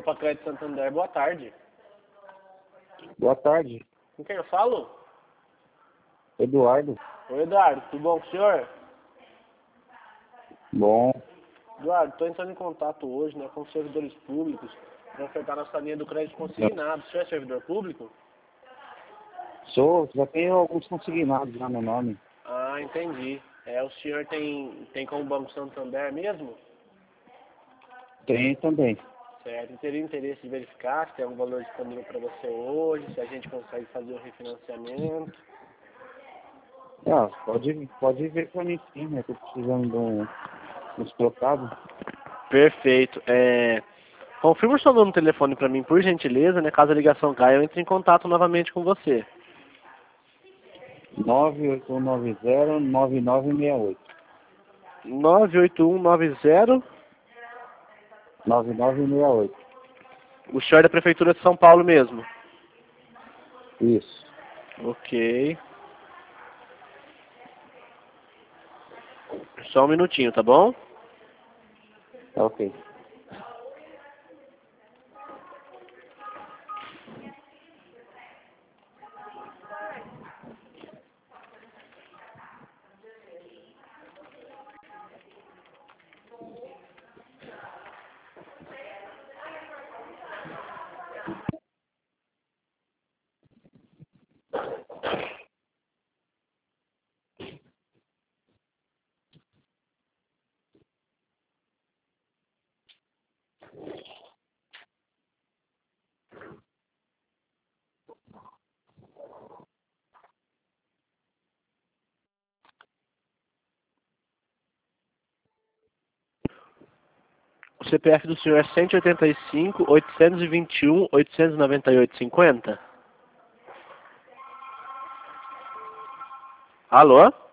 Grupo Crédito Santander, boa tarde. Boa tarde, Com quem eu falo? Eduardo. Oi, Eduardo, tudo bom com o senhor? Bom, Eduardo, estou entrando em contato hoje, né, com os servidores públicos para ofertar nossa linha do crédito consignado. O senhor é servidor público? já tenho alguns consignados já no nome. Ah, entendi. O senhor tem como Banco Santander mesmo? Tem também. Certo. Eu teria interesse de verificar se tem algum valor disponível para você hoje, se a gente consegue fazer o refinanciamento. Ah, pode ver pra mim sim, né? Tô precisando uns trocados. Perfeito. Confirma o seu número no telefone para mim, por gentileza, né? Caso a ligação caia, eu entre em contato novamente com você. 98190-9968. 98190. 9968. O senhor é da Prefeitura de São Paulo mesmo? Isso. Ok. Só um minutinho, tá bom? Tá ok. O CPF do senhor é 185-821-898-50? Alô?